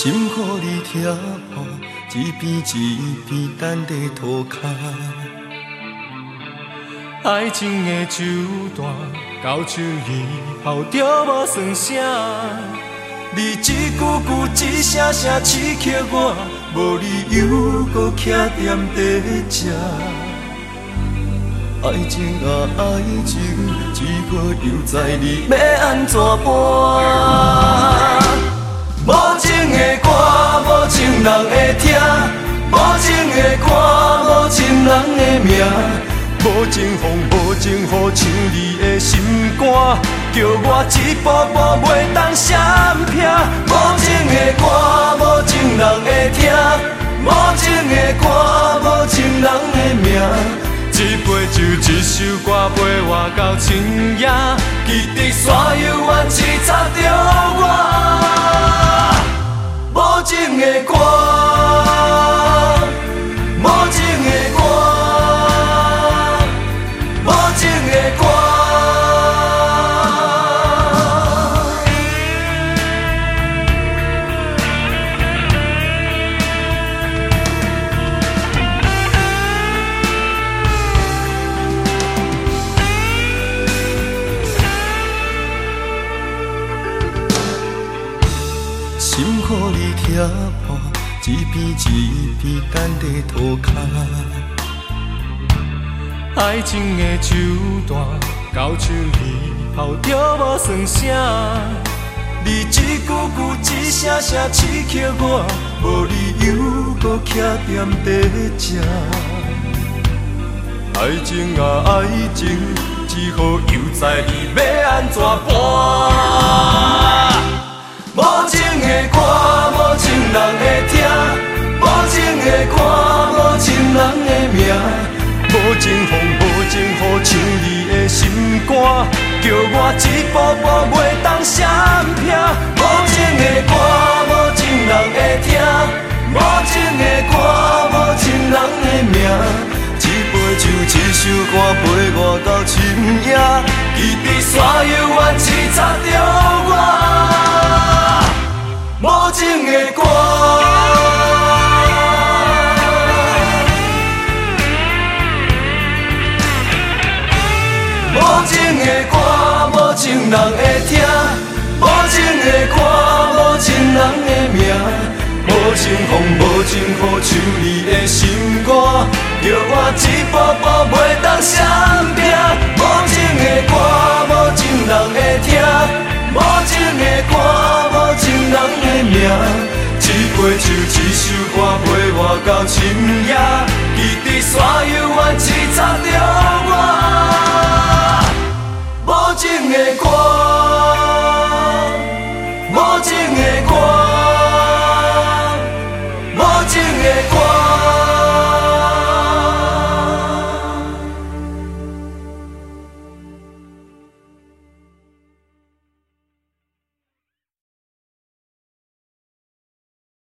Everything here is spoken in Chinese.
心予你贴抱，一边一边等在涂骹。爱情的手段，到手以后就无算啥。你一句句一声声刺激我，无理由搁徛踮在这。爱情啊爱情，只可犹在你要安怎办？无情的歌，无情人会听；无情的歌，无情人的命。无情风，无情雨，唱你的心肝，叫我一步步袂当闪避。无情的歌，无情人会听；无情的歌，无情人的命。一杯酒，一首歌陪我到深夜，记得山犹原刺插着我。无情的歌，无情的歌，无情的歌。心予你贴抱，一边一边等在涂骹。爱情的手段，到手以后就无算啥。你一句句一声声刺激我，无理由搁徛踮在这。爱情啊爱情，只好犹在你要安怎办？无情的歌，无情人会听；无情的歌，无情人的命。无情风，无情雨，唱你的心肝，叫我一步步袂当闪避。无情的歌，无情人会听；无情的歌，无情人的命。一杯酒，一首歌陪我到深夜，记得山犹原刺插着我。无情的歌，无情的歌，无情人会听；无情的歌，无情人的命。无情风，无情雨，唱你的心肝，叫我一步步袂当闪避。无情的歌，无情人会听；无情的歌，无情人的命。一杯酒，一首歌陪我到深夜，记得山犹原刺插着我。无情的歌。